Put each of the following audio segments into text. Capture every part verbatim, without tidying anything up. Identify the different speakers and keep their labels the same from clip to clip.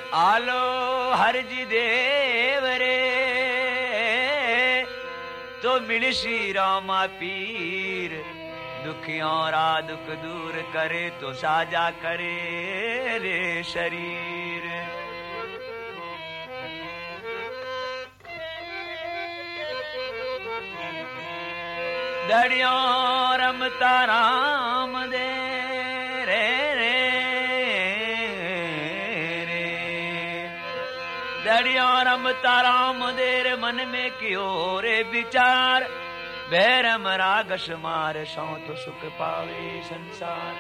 Speaker 1: आलो हर जी देव रे तो मिल श्री रामा पीर, दुखियों रा दुख दूर करे तो साजा करे रे शरीर। दड़ियों रमता राम दे रे रे रे, दड़ियों रमता राम दे रे, मन में क्यों रे विचार, भैरम रागस मार सौ तो सुख पावे संसार।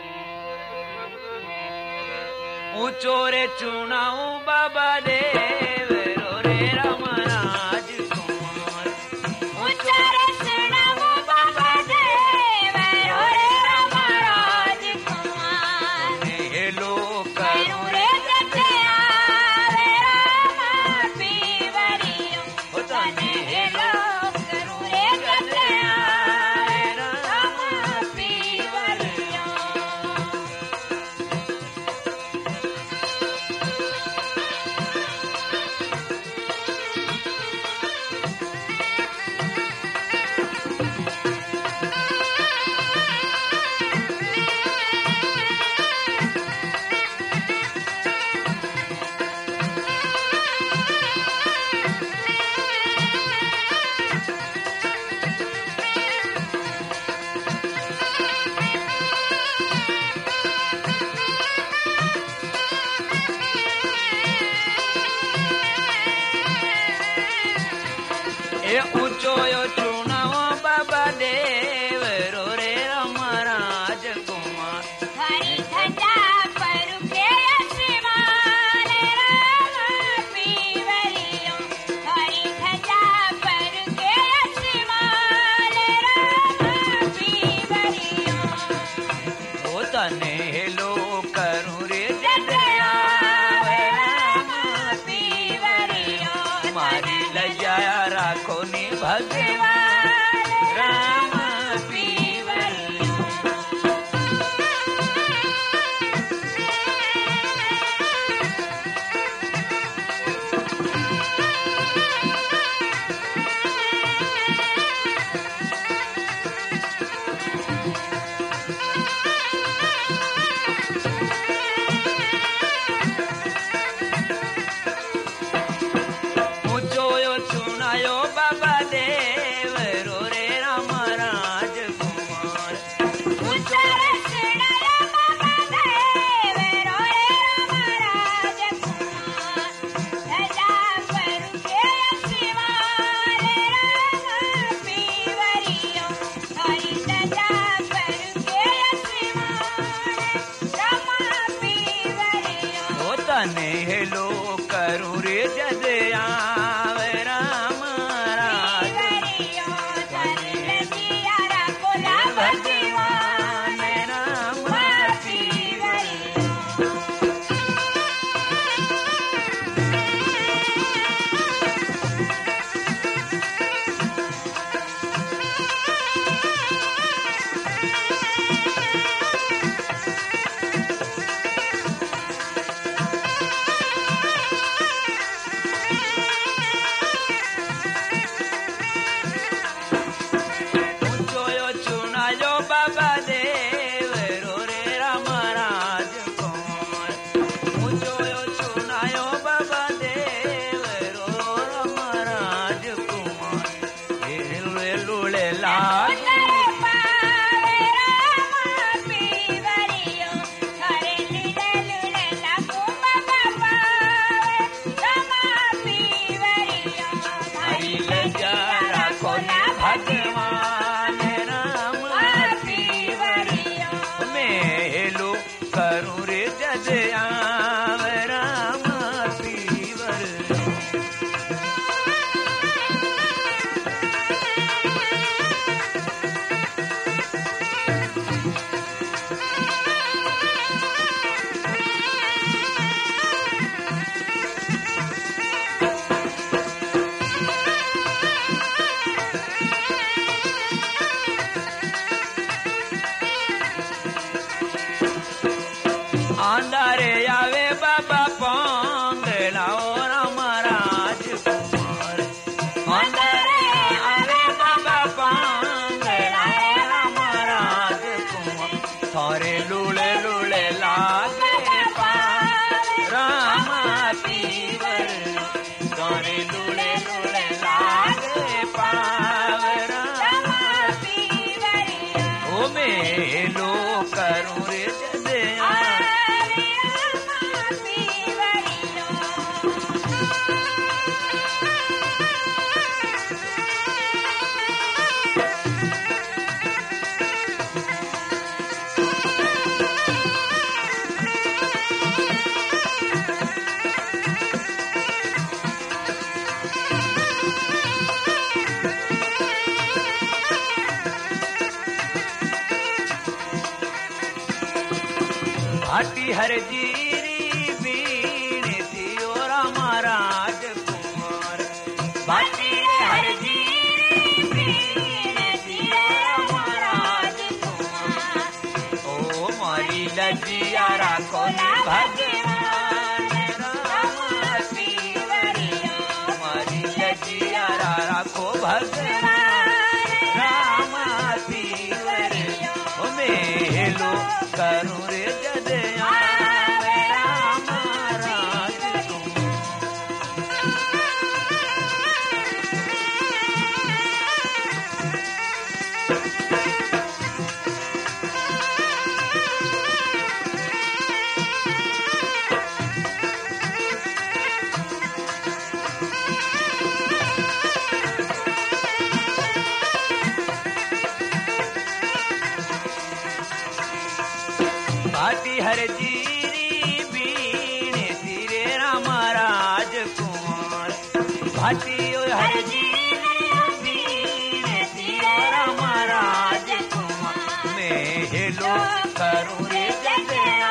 Speaker 1: ऊंचो रे चुनाऊ बाबा देव रो रे राम राज कुमार, ऊंचो रे चुनाऊ बाबा देव रो रे राम राज कुमार। हे लोग करूं रे जतिया रे राम पीवरियो, तने हे लोग करूं रे जतिया रे राम पीवरियो। ए ऊंचो यो चुनाव बाबा देव रो रे राम राज कुमार, हरि ध्वजा पर के अश्विमान राम पीवरियो, हरि ध्वजा पर के अश्विमान राम पीवरियो। ओ तने हेलो करूं रे जतिया राम पीवरियो, मारी लजाया राखो नी भगवान राम पीवरियो। ऊंचो यो चुनायो बाबा देव रो रे राम राज कुमार, ऊंचो रे चुनायो बाबा देव रो रे राम राज कुमार, ध्वजा पर के अश्विमान राम पीवरियो, हरि ध्वजा पर के अश्विमान राम पीवरियो। ओ तने हेलो करूं रे जदया राम राज पीवरियो, तने लजिया राखो ला भगवान राम पीवरियो। ऊंचो यो चुनायो बाबा देव रो रे राम राज कुमार, ऊंचो यो चुनायो बाबा देव रो राम राज कुमार। हे लुले लुले लाल भगवान राम पीवरियो, मैं हेलो करूं रे जदया राम पीवरियो। आंधारे आवे बाबा पांग भाटी हर जीरी बीण थियो राम राजकुमार। भाटी हर जीरी बीण थियो राम राजकुमार। ओ मारी लजिया राखो ने भगवान राम पीवरियो। मारी लजिया राखो भगवान राम पीवरियो। मेलो करूं रे जदया राम राजकुमार। भाटी हर जीरी बीण तिरे राम राजकुमार। भाटी हर जीरी बीण तिरे राम राजकुमार। मैं हेलो करूं रे जदया